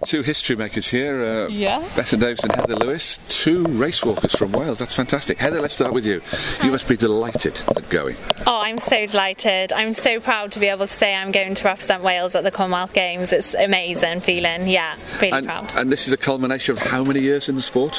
two history makers here. Yeah. Bethan Davies and Heather Lewis, two race walkers from Wales. That's fantastic. Heather, let's start with you. You must be delighted at going. Oh, I'm so delighted. I'm so proud to be able to say I'm going to represent Wales at the Commonwealth Games. It's amazing feeling. Yeah, really proud. And this is a culmination of how many years in the sport?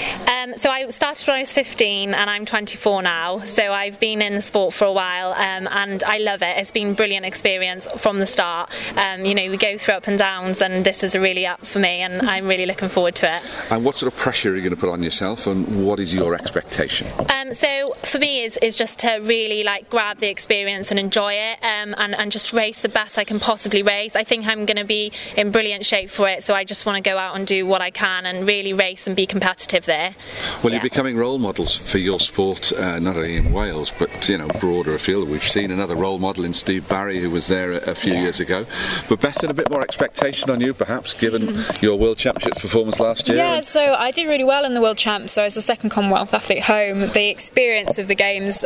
So I started when I was 15 and I'm 24 now. So I've been in the sport for a while and I love it. It's been a brilliant experience from the start. We go through up and downs and this is a really up for me and I'm really looking forward to it. And what sort of pressure are you going to put on yourself and what is your expectation? So for me is just to really grab the experience and enjoy it and just race the best I can possibly race. I think I'm going to be in brilliant shape for it, so I just want to go out and do what I can and really race and be competitive there. Well, you're becoming role models for your sport, not only in Wales but broader afield. We've seen another role model in Steve Barry, who was there a few years ago. But Bethan, a bit more expectation on you perhaps, given your World Championships performance last year? Yeah, so I did really well in the World Champs. So as the second Commonwealth athlete home, the experience of the Games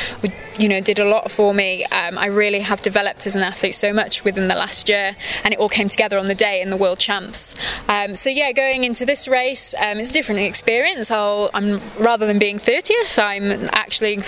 did a lot for me. I really have developed as an athlete so much within the last year, and it all came together on the day in the World Champs. Going into this race, it's a different experience. I'm rather than being 30th, I'm actually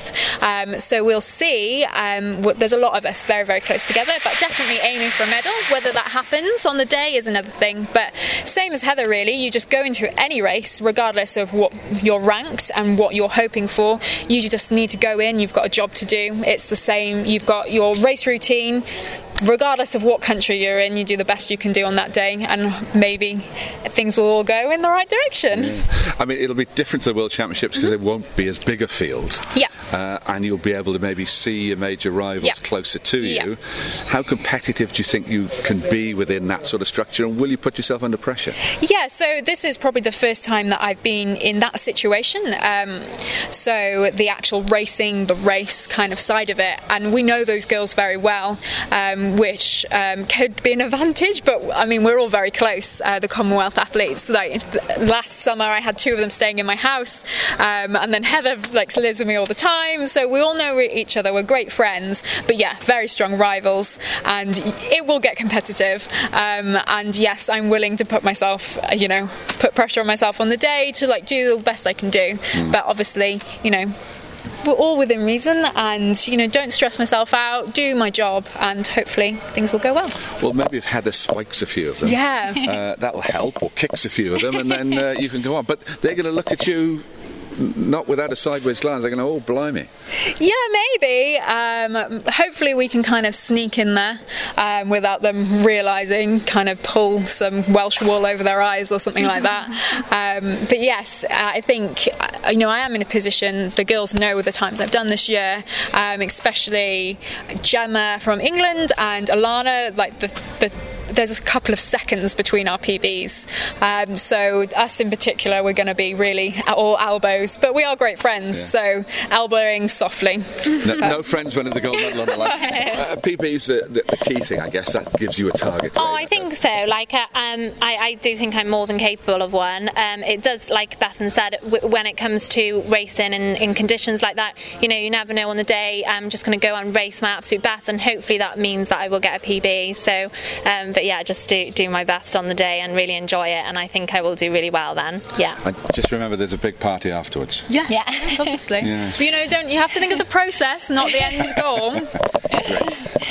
5th. So we'll see. There's a lot of us very, very close together, but definitely aiming for a medal. Whether that happens on the day is another thing. But same as Heather, really, you just go into any race, regardless of what you're ranked and what you're hoping for. You just need to go in. You've got a job to do. It's the same. You've got your race routine. Regardless of what country you're in, you do the best you can do on that day, and maybe things will all go in the right direction. Yeah. I mean, it'll be different to the World Championships because it won't be as big a field. Yeah. And you'll be able to maybe see your major rivals closer to you. How competitive do you think you can be within that sort of structure, and will you put yourself under pressure? Yeah, so this is probably the first time that I've been in that situation. So the actual racing, the race kind of side of it, and we know those girls very well. Which could be an advantage, but I mean we're all very close, the Commonwealth athletes. Last summer I had two of them staying in my house, and then Heather lives with me all the time, so we all know each other, we're great friends, but yeah, very strong rivals, and it will get competitive, and yes, I'm willing to put myself, put pressure on myself on the day to do the best I can do, but obviously, we're all within reason, and don't stress myself out, do my job, and hopefully things will go well. Well, maybe if Heather spikes a few of them, that'll help, or kicks a few of them, and then you can go on. But they're going to look at you not without a sideways glance. They're going to, oh, blimey. Yeah, maybe. Hopefully we can kind of sneak in there without them realising, kind of pull some Welsh wool over their eyes or something like that. But yes, I think, I am in a position, the girls know the times I've done this year, especially Gemma from England and Alana, there's a couple of seconds between our PBs. So us in particular, we're going to be really all elbows, but we are great friends, so elbowing softly. No friends when there's a gold medal on the line. PB's the key thing, I guess. That gives you a target. I think so. I do think I'm more than capable of one. It does, like Bethan said, when it comes to racing in conditions like that, you never know on the day. I'm just going to go and race my absolute best, and hopefully that means that I will get a PB. So, but yeah, just do my best on the day and really enjoy it, and I think I will do really well then. Yeah. And just remember, there's a big party afterwards. Yes, obviously. Yes. But you have to think of the process, not the end goal. Great.